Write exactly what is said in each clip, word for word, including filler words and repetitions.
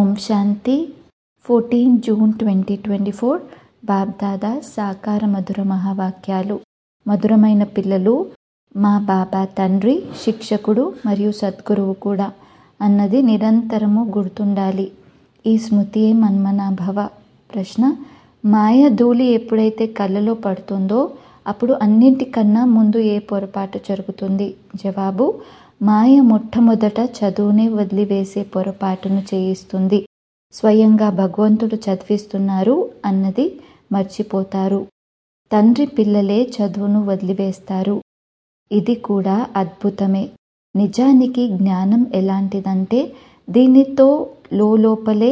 ఓం శాంతి. Fourteen June twenty twenty four Bapdada సాకార మధుర మహావాక్యాలు. మధురమైన పిల్లలు, మా బాబా తండ్రి శిక్షకుడు మరియు సద్గురువు కూడా అన్నది నిరంతరము గుర్తుండాలి. ఈ స్మృతియే మన్మనాభవ. ప్రశ్న: మాయ ధూళి ఎప్పుడైతే కళ్ళలో పడుతుందో అప్పుడు అన్నింటికన్నా ముందు ఏ పొరపాటు జరుగుతుంది? జవాబు: మాయ మొట్టమొదట చదువునే వదిలివేసే పొరపాటును చేయిస్తుంది. స్వయంగా భగవంతుడు చదివిస్తున్నారు అన్నది మర్చిపోతారు. తండ్రి పిల్లలే చదువును వదిలివేస్తారు. ఇది కూడా అద్భుతమే. నిజానికి జ్ఞానం ఎలాంటిదంటే దీనితో లోపలే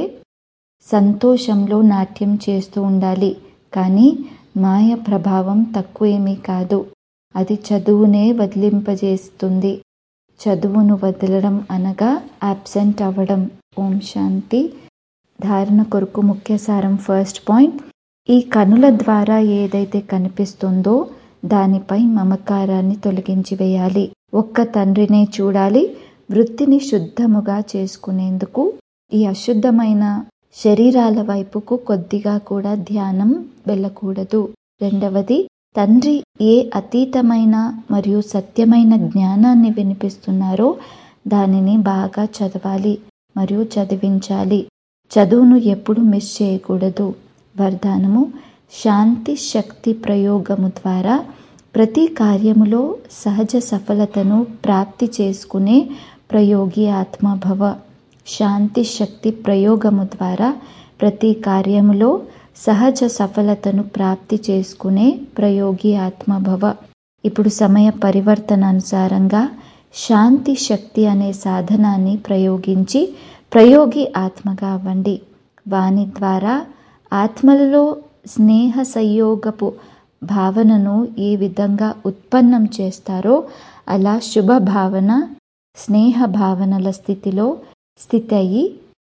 సంతోషంలో నాట్యం చేస్తూ ఉండాలి. కానీ మాయ ప్రభావం తక్కువేమీ కాదు. అది చదువునే వదిలింపజేస్తుంది. చదువును వదలడం అనగా అబ్సెంట్ అవ్వడం. ఓం శాంతి. ధారణ కొరకు ముఖ్య సారం. ఫస్ట్ పాయింట్: ఈ కనుల ద్వారా ఏదైతే కనిపిస్తుందో దానిపై మమకారాన్ని తొలగించి వేయాలి. ఒక్క తండ్రినే చూడాలి. వృత్తిని శుద్ధముగా చేసుకునేందుకు ఈ అశుద్ధమైన శరీరాల వైపుకు కొద్దిగా కూడా ధ్యానం వెళ్ళకూడదు. రెండవది, తండ్రి ఏ అతీతమైన మరియు సత్యమైన జ్ఞానాన్ని వినిపిస్తున్నారో దానిని బాగా చదవాలి మరియు చదివించాలి. చదువును ఎప్పుడు మిస్ చేయకూడదు. వరదానము: శాంతి శక్తి ప్రయోగము ద్వారా ప్రతి కార్యములో సహజ సఫలతను ప్రాప్తి చేసుకునే ప్రయోగి ఆత్మభవ. శాంతి శక్తి ప్రయోగము ద్వారా ప్రతి కార్యములో సహజ సఫలతను ప్రాప్తి చేసుకునే ప్రయోగి ఆత్మభవ. ఇప్పుడు సమయ పరివర్తన అనుసారంగా శాంతి శక్తి అనే సాధనాన్ని ప్రయోగించి ప్రయోగి ఆత్మగా అవ్వండి. వాని ద్వారా ఆత్మలలో స్నేహ సంయోగపు భావనను ఏ విధంగా ఉత్పన్నం చేస్తారో అలా శుభ భావన, స్నేహ భావనల స్థితిలో స్థితి అయి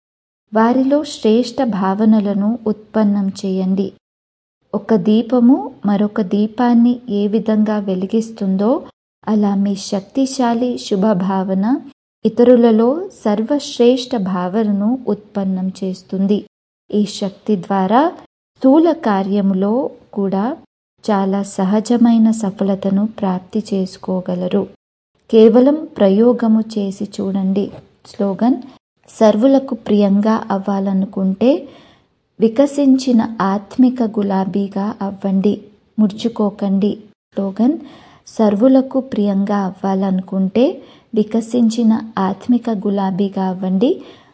వారిలో శ్రేష్ఠ భావనలను ఉత్పన్నం చేయండి. ఒక దీపము మరొక దీపాన్ని ఏ విధంగా వెలిగిస్తుందో అలా మీ శక్తిశాలి శుభ భావన ఇతరులలో సర్వశ్రేష్ఠ భావనను ఉత్పన్నం చేస్తుంది. ఈ శక్తి ద్వారా స్థూల కార్యములో కూడా చాలా సహజమైన సఫలతను ప్రాప్తి చేసుకోగలరు. కేవలం ప్రయోగము చేసి చూడండి. స్లోగన్: సర్వులకు ప్రియంగా అవ్వాలనుకుంటే వికసించిన ఆత్మిక గులాబీగా అవ్వండి, ముడుచుకోకండి. స్లోగన్: సర్వులకు ప్రియంగా అవ్వాలనుకుంటే వికసించిన ఆత్మిక గులాబీగా అవ్వండి,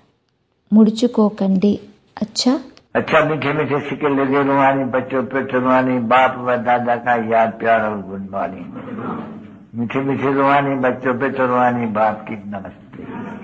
ముడుచుకోకండి. అచ్చా अच्छा मीठे मीठे सिक्के लगे रुहानी बच्चों पे रुहानी बाप व दादा का याद प्यार और गुड मॉर्निंग. मीठे मीठे रुहानी बच्चों पे रुहानी बाप की नमस्ते.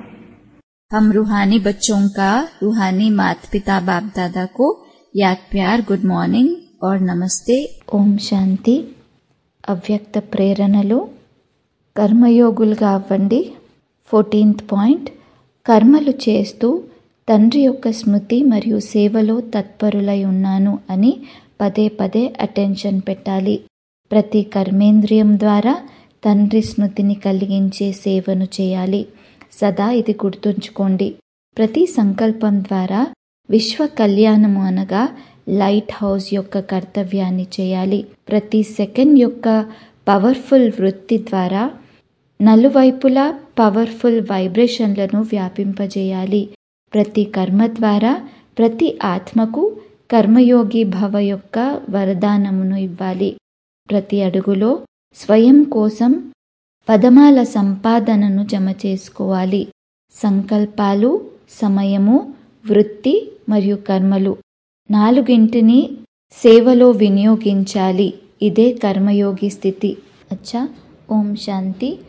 हम रूहानी बच्चों का रूहानी माता पिता बाप दादा को याद प्यार, गुड మార్నింగ్ और నమస్తే. ఓం శాంతి. అవ్యక్త ప్రేరణలు. కర్మయోగులుగా అవ్వండి. ఫోర్టీన్త్ పాయింట్: కర్మలు చేస్తూ తండ్రి యొక్క స్మృతి మరియు సేవలో తత్పరులై ఉన్నాను అని పదే పదే అటెన్షన్ పెట్టాలి. ప్రతి కర్మేంద్రియం ద్వారా తండ్రి స్మృతిని కలిగించే సేవను చేయాలి. సదా ఇది గుర్తుంచుకోండి. ప్రతి సంకల్పం ద్వారా విశ్వ కళ్యాణము అనగా లైట్ హౌస్ యొక్క కర్తవ్యాన్ని చేయాలి. ప్రతి సెకండ్ యొక్క పవర్ఫుల్ వృత్తి ద్వారా నలువైపులా పవర్ఫుల్ వైబ్రేషన్లను వ్యాపింపజేయాలి. ప్రతి కర్మ ద్వారా ప్రతి ఆత్మకు కర్మయోగి భవ యొక్క వరదానమును ఇవ్వాలి. ప్రతి అడుగులో స్వయం కోసం పదమాల సంపాదనను జమ చేసుకోవాలి. సంకల్పాలు, సమయము, వృత్తి మరియు కర్మలు నాలుగింటిని సేవలో వినియోగించాలి. ఇదే కర్మయోగి స్థితి. అచ్చా. ఓం శాంతి.